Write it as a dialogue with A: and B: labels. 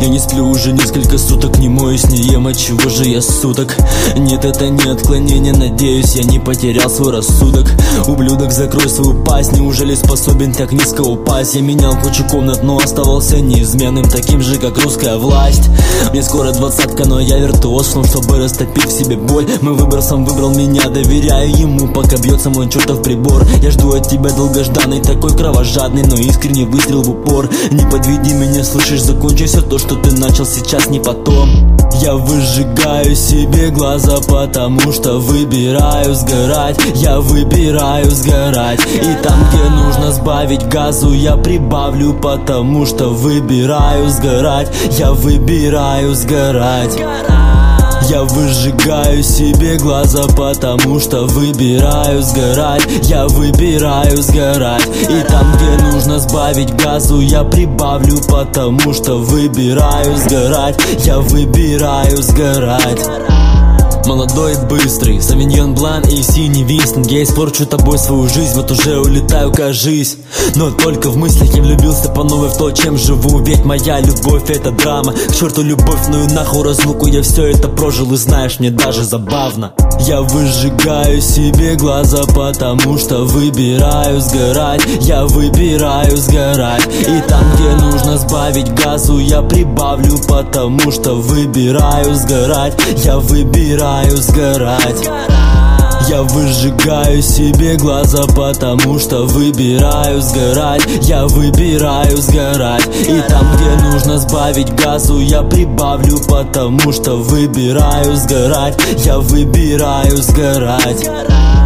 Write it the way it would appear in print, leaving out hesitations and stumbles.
A: Я не сплю уже несколько суток, не моюсь, не ем, от чего же я суток? Нет, это не отклонение, надеюсь, я не потерял свой рассудок. Ублюдок, закрой свою пасть, неужели способен так низко упасть? Я менял кучу комнат, но оставался неизменным, таким же, как русская власть. Мне скоро 20-ка, но я виртуоз в том, чтобы растопить в себе боль. Мой выбор сам выбрал меня, доверяю ему, пока бьется мой чертов прибор. Я жду от тебя долгожданный, такой кровожадный, но искренний выстрел в упор. Не подведи меня, слышишь, закончи все то, что ты начал, сейчас не потом. Я выжигаю себе глаза, потому что выбираю сгорать. Я выбираю сгорать. И там, где нужно сбавить газу, я прибавлю, потому что выбираю сгорать. Я выбираю сгорать. Я выжигаю себе глаза, потому что выбираю сгорать. Я выбираю сгорать. И там, где нужно сбавить газу, я прибавлю, потому что выбираю сгорать. Я выбираю сгорать. Молодой и быстрый, Савиньон Блан и синий Винстон. Я испорчу тобой свою жизнь, вот уже улетаю, кажись. Но только в мыслях я влюбился по новой в то, чем живу. Ведь моя любовь — это драма. К черту любовь, ну и нахуй разлуку. Я все это прожил, и знаешь, мне даже забавно. Я выжигаю себе глаза, потому что выбираю сгорать. Я выбираю сгорать. И там, где нужно сбавить газу, я прибавлю, потому что выбираю сгорать. Я выбираю сгорать. Я выжигаю себе глаза, потому что выбираю сгорать. Я выбираю сгорать. И там, где нужно сбавить газу, я прибавлю, потому что выбираю сгорать. Я выбираю сгорать.